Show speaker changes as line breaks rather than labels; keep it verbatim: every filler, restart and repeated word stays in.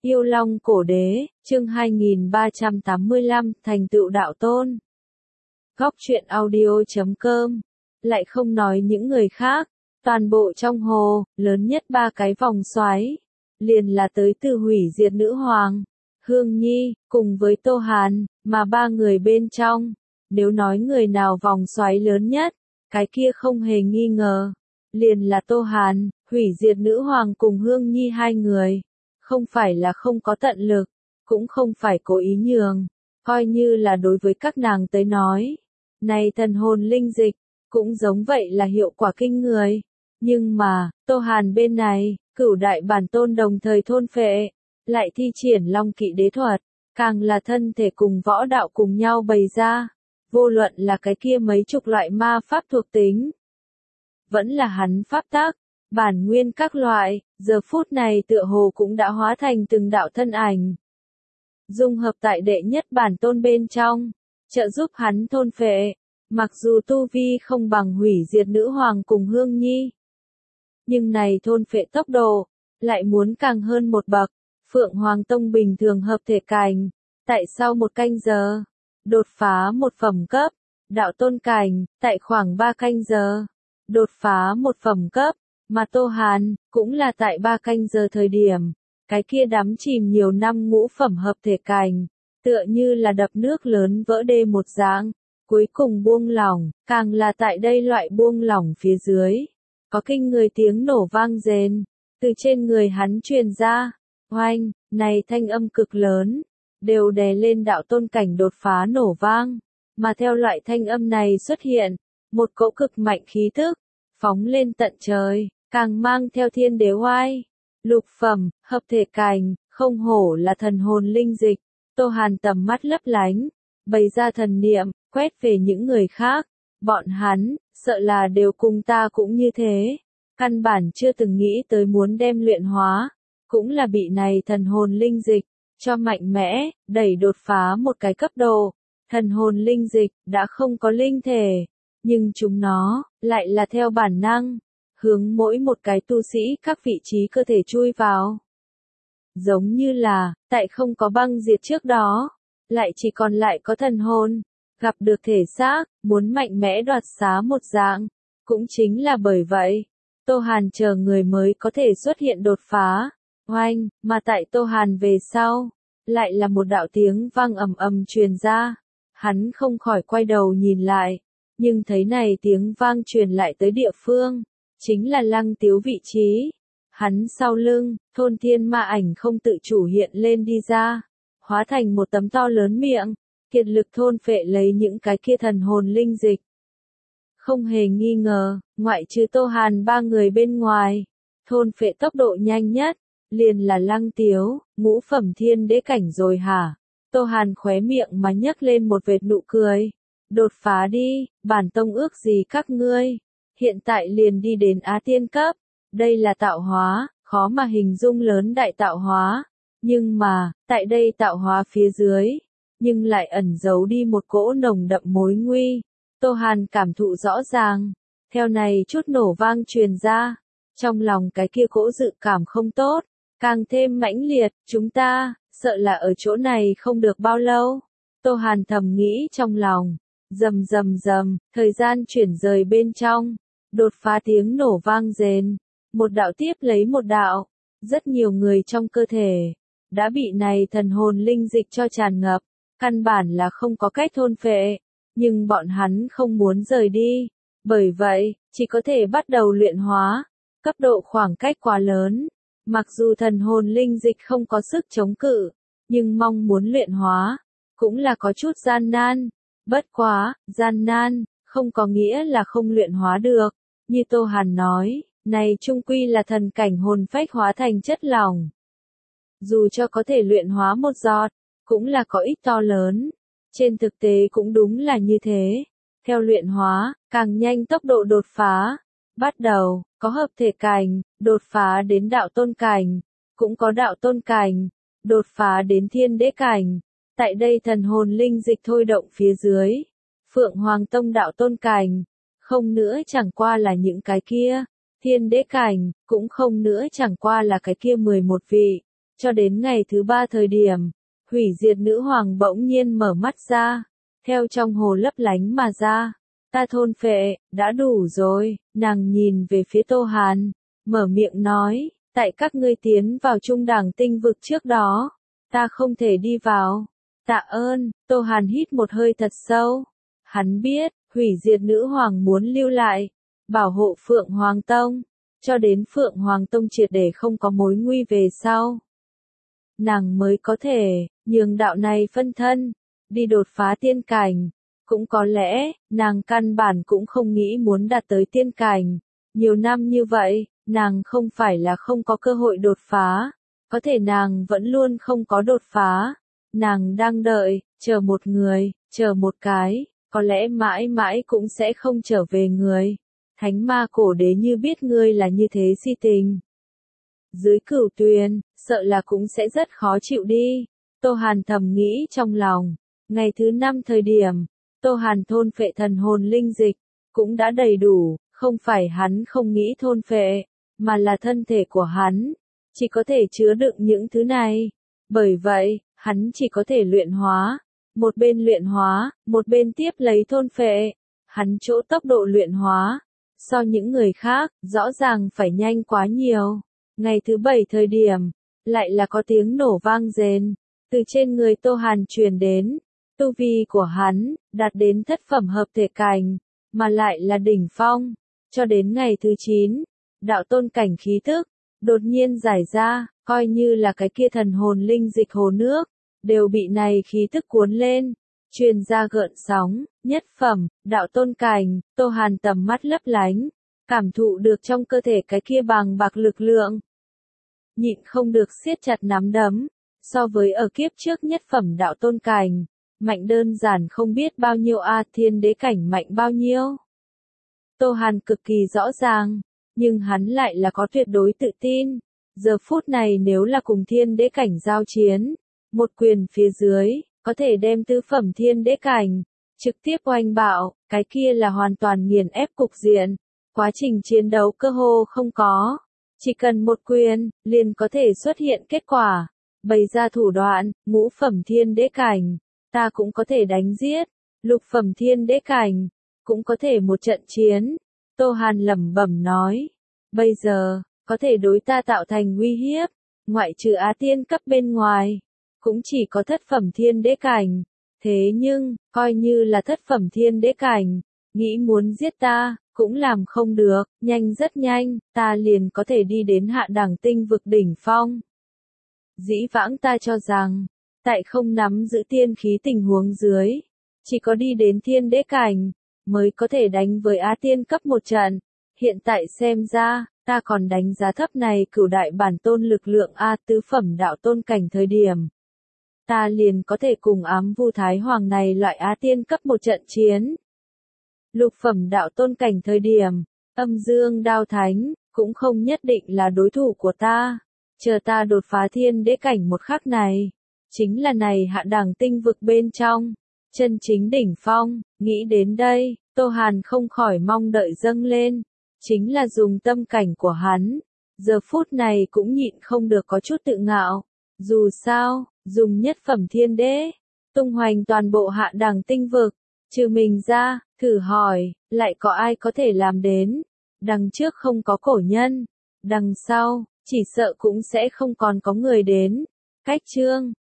Yêu Long Cổ Đế, chương hai nghìn ba trăm tám mươi lăm, thành tựu đạo tôn. Góc truyện audio chấm com. Lại không nói những người khác, toàn bộ trong hồ, lớn nhất ba cái vòng xoáy, liền là tới từ hủy diệt nữ hoàng, Hương Nhi, cùng với Tô Hàn, mà ba người bên trong, nếu nói người nào vòng xoáy lớn nhất, cái kia không hề nghi ngờ, liền là Tô Hàn, hủy diệt nữ hoàng cùng Hương Nhi hai người. Không phải là không có tận lực, cũng không phải cố ý nhường, coi như là đối với các nàng tới nói. Này thần hồn linh dịch, cũng giống vậy là hiệu quả kinh người. Nhưng mà, Tô Hàn bên này, cửu đại bản tôn đồng thời thôn phệ, lại thi triển long kỵ đế thuật, càng là thân thể cùng võ đạo cùng nhau bày ra. Vô luận là cái kia mấy chục loại ma pháp thuộc tính, vẫn là hắn pháp tác, bản nguyên các loại, giờ phút này tựa hồ cũng đã hóa thành từng đạo thân ảnh. Dung hợp tại đệ nhất bản tôn bên trong, trợ giúp hắn thôn phệ, mặc dù tu vi không bằng hủy diệt nữ hoàng cùng Hương Nhi. Nhưng này thôn phệ tốc độ, lại muốn càng hơn một bậc, Phượng Hoàng Tông bình thường hợp thể cảnh, tại sau một canh giờ, đột phá một phẩm cấp, đạo tôn cảnh, tại khoảng ba canh giờ, đột phá một phẩm cấp. Mà Tô Hàn, cũng là tại ba canh giờ thời điểm, cái kia đắm chìm nhiều năm ngũ phẩm hợp thể cảnh, tựa như là đập nước lớn vỡ đê một dạng, cuối cùng buông lỏng, càng là tại đây loại buông lỏng phía dưới. Có kinh người tiếng nổ vang rền, từ trên người hắn truyền ra, oanh, này thanh âm cực lớn, đều đè lên đạo tôn cảnh đột phá nổ vang, mà theo loại thanh âm này xuất hiện, một cỗ cực mạnh khí thức, phóng lên tận trời. Càng mang theo thiên đế oai, lục phẩm, hợp thể cảnh, không hổ là thần hồn linh dịch. Tô Hàn tầm mắt lấp lánh, bày ra thần niệm, quét về những người khác, bọn hắn, sợ là đều cùng ta cũng như thế, căn bản chưa từng nghĩ tới muốn đem luyện hóa, cũng là bị này thần hồn linh dịch, cho mạnh mẽ, đẩy đột phá một cái cấp độ. Thần hồn linh dịch, đã không có linh thể, nhưng chúng nó, lại là theo bản năng. Hướng mỗi một cái tu sĩ các vị trí cơ thể chui vào. Giống như là, tại không có băng diệt trước đó, lại chỉ còn lại có thần hồn, gặp được thể xác, muốn mạnh mẽ đoạt xá một dạng. Cũng chính là bởi vậy, Tô Hàn chờ người mới có thể xuất hiện đột phá, oanh, mà tại Tô Hàn về sau, lại là một đạo tiếng vang ầm ầm truyền ra. Hắn không khỏi quay đầu nhìn lại, nhưng thấy này tiếng vang truyền lại tới địa phương. Chính là Lăng Tiếu vị trí. Hắn sau lưng, thôn thiên ma ảnh không tự chủ hiện lên đi ra, hóa thành một tấm to lớn miệng, kiệt lực thôn phệ lấy những cái kia thần hồn linh dịch. Không hề nghi ngờ, ngoại trừ Tô Hàn ba người bên ngoài, thôn phệ tốc độ nhanh nhất, liền là Lăng Tiếu, ngũ phẩm thiên đế cảnh rồi hả? Tô Hàn khóe miệng mà nhấc lên một vệt nụ cười. Đột phá đi, bản tông ước gì các ngươi. Hiện tại liền đi đến Á Tiên cấp, đây là tạo hóa, khó mà hình dung lớn đại tạo hóa, nhưng mà, tại đây tạo hóa phía dưới, nhưng lại ẩn giấu đi một cỗ nồng đậm mối nguy. Tô Hàn cảm thụ rõ ràng, theo này chút nổ vang truyền ra, trong lòng cái kia cỗ dự cảm không tốt, càng thêm mãnh liệt, chúng ta, sợ là ở chỗ này không được bao lâu. Tô Hàn thầm nghĩ trong lòng, rầm rầm rầm, thời gian chuyển rời bên trong. Đột phá tiếng nổ vang rền, một đạo tiếp lấy một đạo, rất nhiều người trong cơ thể, đã bị này thần hồn linh dịch cho tràn ngập, căn bản là không có cách thôn phệ, nhưng bọn hắn không muốn rời đi, bởi vậy, chỉ có thể bắt đầu luyện hóa, cấp độ khoảng cách quá lớn, mặc dù thần hồn linh dịch không có sức chống cự, nhưng mong muốn luyện hóa, cũng là có chút gian nan, bất quá, gian nan, không có nghĩa là không luyện hóa được. Như Tô Hàn nói, này chung quy là thần cảnh hồn phách hóa thành chất lỏng. Dù cho có thể luyện hóa một giọt, cũng là có ích to lớn. Trên thực tế cũng đúng là như thế. Theo luyện hóa, càng nhanh tốc độ đột phá. Bắt đầu, có hợp thể cảnh, đột phá đến đạo tôn cảnh. Cũng có đạo tôn cảnh, đột phá đến thiên đế cảnh. Tại đây thần hồn linh dịch thôi động phía dưới. Phượng Hoàng Tông đạo tôn cảnh. Không nữa chẳng qua là những cái kia, thiên đế cảnh, cũng không nữa chẳng qua là cái kia mười một vị, Cho đến ngày thứ ba thời điểm, hủy diệt nữ hoàng bỗng nhiên mở mắt ra, theo trong hồ lấp lánh mà ra. Ta thôn phệ, đã đủ rồi, nàng nhìn về phía Tô Hàn, mở miệng nói, tại các ngươi tiến vào trung đẳng tinh vực trước đó, ta không thể đi vào. Tạ ơn, Tô Hàn hít một hơi thật sâu. Hắn biết, hủy diệt nữ hoàng muốn lưu lại, bảo hộ Phượng Hoàng Tông, cho đến Phượng Hoàng Tông triệt để không có mối nguy về sau. Nàng mới có thể, nhường đạo này phân thân, đi đột phá tiên cảnh. Cũng có lẽ, nàng căn bản cũng không nghĩ muốn đạt tới tiên cảnh. Nhiều năm như vậy, nàng không phải là không có cơ hội đột phá. Có thể nàng vẫn luôn không có đột phá. Nàng đang đợi, chờ một người, chờ một cái, có lẽ mãi mãi cũng sẽ không trở về người. Thánh ma cổ đế như biết ngươi là như thế si tình. Dưới cửu tuyền, sợ là cũng sẽ rất khó chịu đi. Tô Hàn thầm nghĩ trong lòng. Ngày thứ năm thời điểm, Tô Hàn thôn phệ thần hồn linh dịch, cũng đã đầy đủ, không phải hắn không nghĩ thôn phệ, mà là thân thể của hắn, chỉ có thể chứa đựng những thứ này. Bởi vậy, hắn chỉ có thể luyện hóa, một bên luyện hóa, một bên tiếp lấy thôn phệ. Hắn chỗ tốc độ luyện hóa, so những người khác, rõ ràng phải nhanh quá nhiều. Ngày thứ bảy thời điểm, lại là có tiếng nổ vang rền, từ trên người Tô Hàn truyền đến. Tu vi của hắn, đạt đến thất phẩm hợp thể cảnh, mà lại là đỉnh phong. Cho đến ngày thứ chín, đạo tôn cảnh khí tức, đột nhiên giải ra, coi như là cái kia thần hồn linh dịch hồ nước, đều bị này khí tức cuốn lên, truyền ra gợn sóng, nhất phẩm, đạo tôn cảnh. Tô Hàn tầm mắt lấp lánh, cảm thụ được trong cơ thể cái kia bàng bạc lực lượng. Nhịn không được siết chặt nắm đấm, so với ở kiếp trước nhất phẩm đạo tôn cảnh. Mạnh đơn giản không biết bao nhiêu a, thiên đế cảnh mạnh bao nhiêu. Tô Hàn cực kỳ rõ ràng, nhưng hắn lại là có tuyệt đối tự tin. Giờ phút này nếu là cùng thiên đế cảnh giao chiến, một quyền phía dưới, có thể đem tứ phẩm thiên đế cảnh, trực tiếp oanh bạo, cái kia là hoàn toàn nghiền ép cục diện. Quá trình chiến đấu cơ hồ không có, chỉ cần một quyền, liền có thể xuất hiện kết quả. Bày ra thủ đoạn, ngũ phẩm thiên đế cảnh. Ta cũng có thể đánh giết, lục phẩm thiên đế cảnh, cũng có thể một trận chiến. Tô Hàn lẩm bẩm nói, bây giờ, có thể đối ta tạo thành uy hiếp, ngoại trừ á tiên cấp bên ngoài, cũng chỉ có thất phẩm thiên đế cảnh. Thế nhưng, coi như là thất phẩm thiên đế cảnh, nghĩ muốn giết ta, cũng làm không được, nhanh rất nhanh, ta liền có thể đi đến hạ đẳng tinh vực đỉnh phong. Dĩ vãng ta cho rằng, tại không nắm giữ tiên khí tình huống dưới, chỉ có đi đến thiên đế cảnh, mới có thể đánh với á tiên cấp một trận. Hiện tại xem ra, ta còn đánh giá thấp này cửu đại bản tôn lực lượng A tứ phẩm đạo tôn cảnh thời điểm. Ta liền có thể cùng ám vu thái hoàng này loại á tiên cấp một trận chiến. Lục phẩm đạo tôn cảnh thời điểm, âm dương đao thánh, cũng không nhất định là đối thủ của ta. Chờ ta đột phá thiên đế cảnh một khắc này. Chính là này hạ đẳng tinh vực bên trong, chân chính đỉnh phong. Nghĩ đến đây, Tô Hàn không khỏi mong đợi dâng lên, chính là dùng tâm cảnh của hắn, giờ phút này cũng nhịn không được có chút tự ngạo. Dù sao, dùng nhất phẩm thiên đế, tung hoành toàn bộ hạ đẳng tinh vực, trừ mình ra, thử hỏi, lại có ai có thể làm đến? Đằng trước không có cổ nhân, đằng sau, chỉ sợ cũng sẽ không còn có người đến. Cách chương